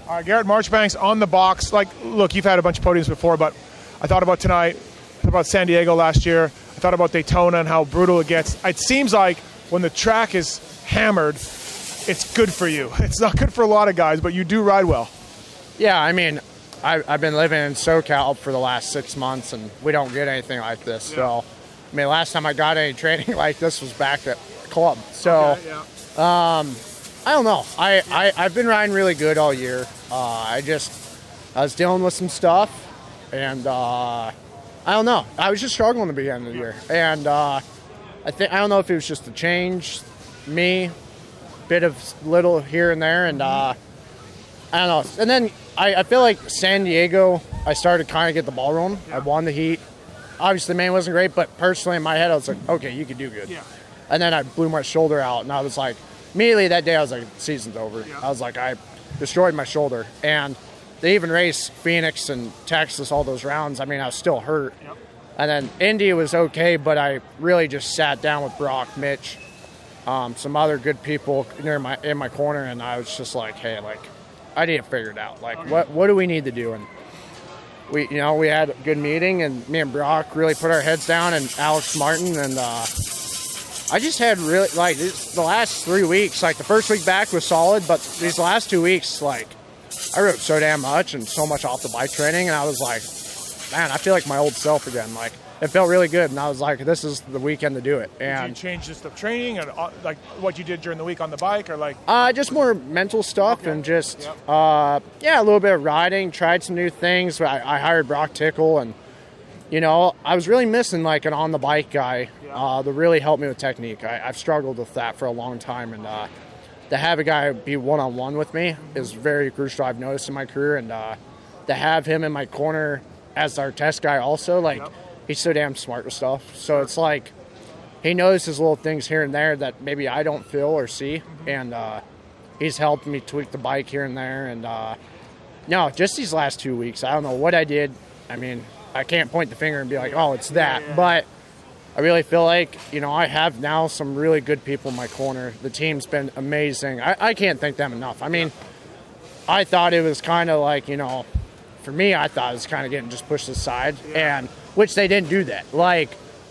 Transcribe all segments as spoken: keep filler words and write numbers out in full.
All right, Garrett Marchbanks on the box. Like, look, you've had a bunch of podiums before, but I thought about tonight, I thought about San Diego last year, I thought about Daytona and how brutal it gets. It seems like when the track is hammered, it's good for you. It's not good for a lot of guys, but you do ride well. Yeah, I mean, I, I've been living in SoCal for the last six months, and we don't get anything like this. Yeah. So, I mean, last time I got any training like this was back at the club. So, okay, yeah. um, I don't know. I, I, I've been riding really good all year. Uh, I just, I was dealing with some stuff, and uh, I don't know. I was just struggling at the beginning of the year. And uh, I think I don't know if it was just the change, me, bit of little here and there, and uh, I don't know. And then I, I feel like San Diego, I started kind of get the ball rolling. Yeah. I won the heat. Obviously, the main wasn't great, but personally in my head, I was like, okay, you could do good. Yeah. And then I blew my shoulder out, and I was like, immediately that day, I was like, season's over. Yeah. I was like, I destroyed my shoulder. And they even raced Phoenix and Texas, all those rounds. I mean, I was still hurt. Yep. And then Indy was okay, but I really just sat down with Brock, Mitch, um, some other good people near my in my corner, and I was just like, hey, like, I need to figure it out. Like, okay. what what do we need to do? And we, you know, we had a good meeting, and me and Brock really put our heads down, and Alex Martin, and uh, I just had really, like, this, the last three weeks, like, the first week back was solid, but these last two weeks, like, I rode so damn much and so much off the bike training, and I was like, man, I feel like my old self again. Like, it felt really good, and I was like, this is the weekend to do it. And did you change just the training and, uh, like, what you did during the week on the bike, or, like? Uh, just more mental stuff, okay. and just, yep. uh, yeah, a little bit of riding, tried some new things. I, I hired Brock Tickle, and, you know, I was really missing, like, an on-the-bike guy yeah. uh, to really help me with technique. I, I've struggled with that for a long time, and uh, to have a guy be one-on-one with me is very crucial, I've noticed in my career, and uh, to have him in my corner as our test guy also, like, yep. he's so damn smart with stuff. So it's like he notices little things here and there that maybe I don't feel or see, mm-hmm. and uh, he's helped me tweak the bike here and there. And, uh, no, just these last two weeks, I don't know what I did. I mean, I can't point the finger and be like, oh, it's that. Yeah, yeah. But I really feel like, you know, I have now some really good people in my corner. The team's been amazing. I, I can't thank them enough. I mean, I thought it was kind of like, you know, for me, I thought it was kind of getting just pushed aside, yeah. and which they didn't do that. Like,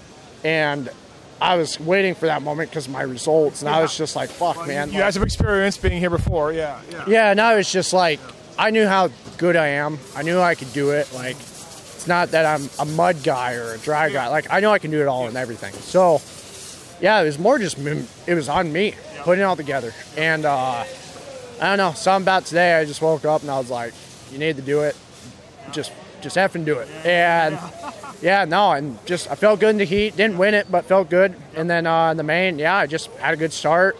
and I was waiting for that moment because of my results, and yeah. I was just like, fuck, well, man. You like, guys have experience being here before, yeah. Yeah, yeah and I was just like, I knew how good I am. I knew I could do it. Like, it's not that I'm a mud guy or a dry guy. Like, I know I can do it all and everything. So, yeah, it was more just, it was on me, yeah. putting it all together. And, uh, I don't know, something about today, I just woke up and I was like, you need to do it. Just just effing do it. And, yeah, no, and just I felt good in the heat. Didn't win it, but felt good. And then uh, in the main, yeah, I just had a good start.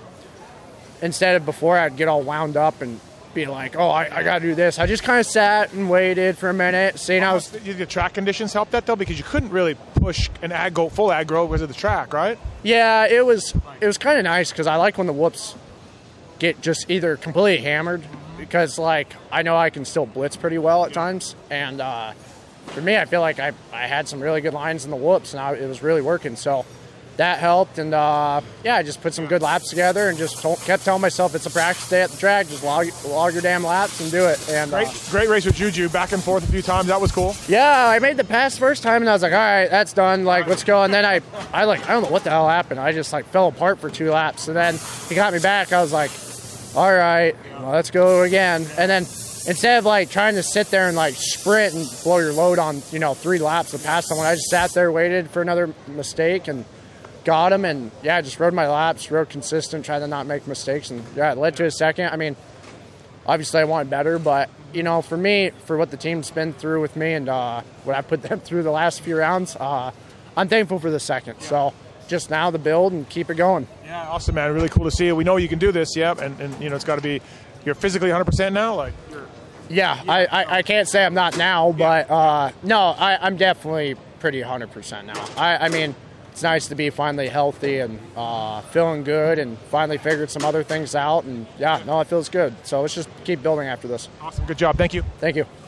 Instead of before, I'd get all wound up and be like, oh, I, I got to do this. I just kind of sat and waited for a minute, seeing how... The track conditions helped that, though? Because you couldn't really push an aggro, full aggro because of the track, right? Yeah, it was, it was kind of nice because I like when the whoops get just either completely hammered, because, like, I know I can still blitz pretty well at times. And uh, for me, I feel like I, I had some really good lines in the whoops, and I, it was really working. So that helped. And, uh, yeah, I just put some good laps together and just told, kept telling myself it's a practice day at the track. Just log, log your damn laps and do it. And Great, uh, great race with Juju, back and forth a few times. That was cool. Yeah, I made the pass first time, and I was like, all right, that's done. Like, let's go. And then I, I, like, I don't know what the hell happened. I just, like, fell apart for two laps. And then he got me back. I was like, all right, well, let's go again. And then instead of, like, trying to sit there and, like, sprint and blow your load on, you know, three laps to pass someone, I just sat there, waited for another mistake, and got him. And, yeah, I just rode my laps, rode consistent, tried to not make mistakes. And, yeah, it led to a second. I mean, obviously I wanted better, but, you know, for me, for what the team's been through with me and uh, what I put them through the last few rounds, uh, I'm thankful for the second. Yeah. So just now the build and keep it going. Yeah, awesome, man. Really cool to see you. We know you can do this, yeah, and, and you know, it's got to be, you're physically one hundred percent now? Like, you're, yeah, yeah. I, I, I can't say I'm not now, but uh, no, I, I'm definitely pretty one hundred percent now. I, I mean, it's nice to be finally healthy and uh, feeling good and finally figured some other things out. And, yeah, no, it feels good. So let's just keep building after this. Awesome. Good job. Thank you. Thank you.